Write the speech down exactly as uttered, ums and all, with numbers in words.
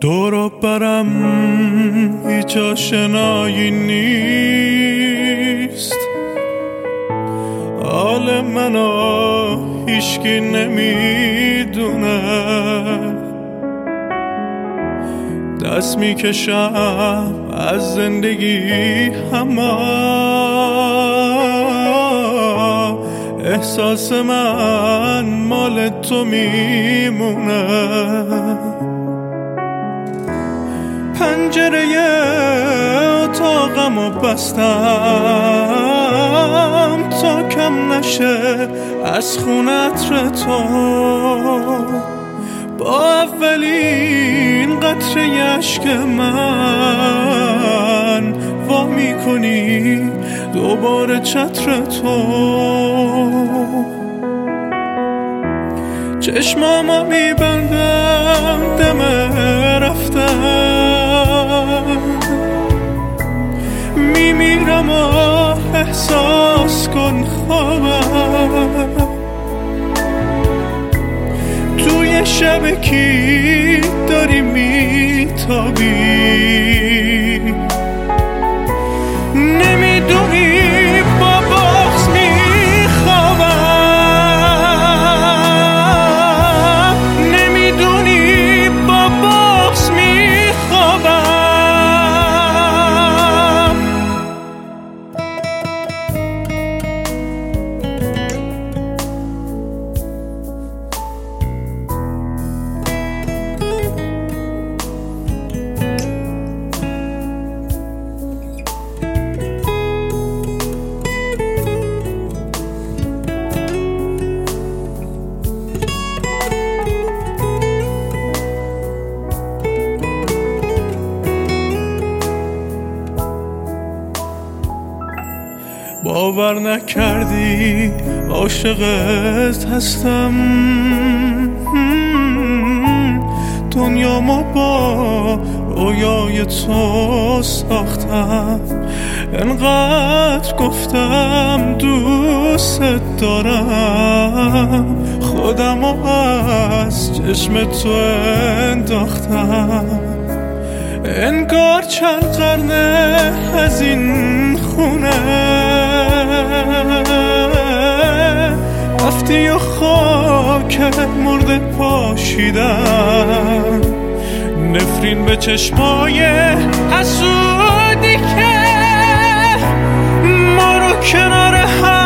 دور برم هیچ آشنایی نیست، حال منو هیچکی نمیدونه، دست میکشم از زندگی اما احساس من مال تو میمونه. پنجره اتاقمو بستم تا کم نشه از خون عطر تو، با اولین قطره اشک من وا میکنی دوباره چتر تو. چشمامو میبندم دم رفتم، میمیرم و احساس کن خوابم، توی شب کی داری میتابی، نمیدونی با بغض میخوابم، نمیدونی با بغض میخوابم. باور نکردی عاشقت هستم، دنیامو با رویای تو ساختم، انقدر گفتم دوست دارم، خودمو از چشم تو انداختم، انگار چند قرنه از این خونه رفتی و خاک مرده پاشیدم، نفرین به چشمای حسودی که ما رو کنار هم